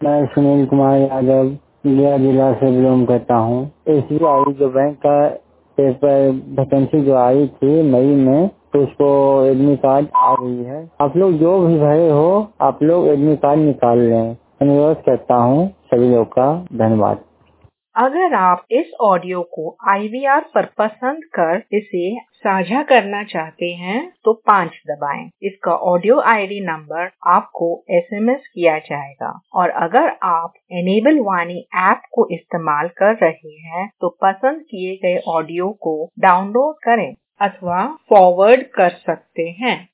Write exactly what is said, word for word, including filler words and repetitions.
मैं सुनील कुमार यादव गया जिला से बिलोंग करता हूँ। एसबीआई जो बैंक का पेपर वैकेंसी जो आई थी मई में, तो उसको एडमिट कार्ड आ गई है। आप लोग जो भी भरे हो, आप लोग एडमिट कार्ड निकाल लें। अनुरोध करता हूँ सभी लोग का। धन्यवाद। अगर आप इस ऑडियो को आई वी आर पर पसंद कर इसे साझा करना चाहते हैं तो पाँच दबाएं। इसका ऑडियो आईडी नंबर आपको एसएमएस किया जाएगा। और अगर आप एनेबल वाणी ऐप को इस्तेमाल कर रहे हैं तो पसंद किए गए ऑडियो को डाउनलोड करें अथवा फॉरवर्ड कर सकते हैं।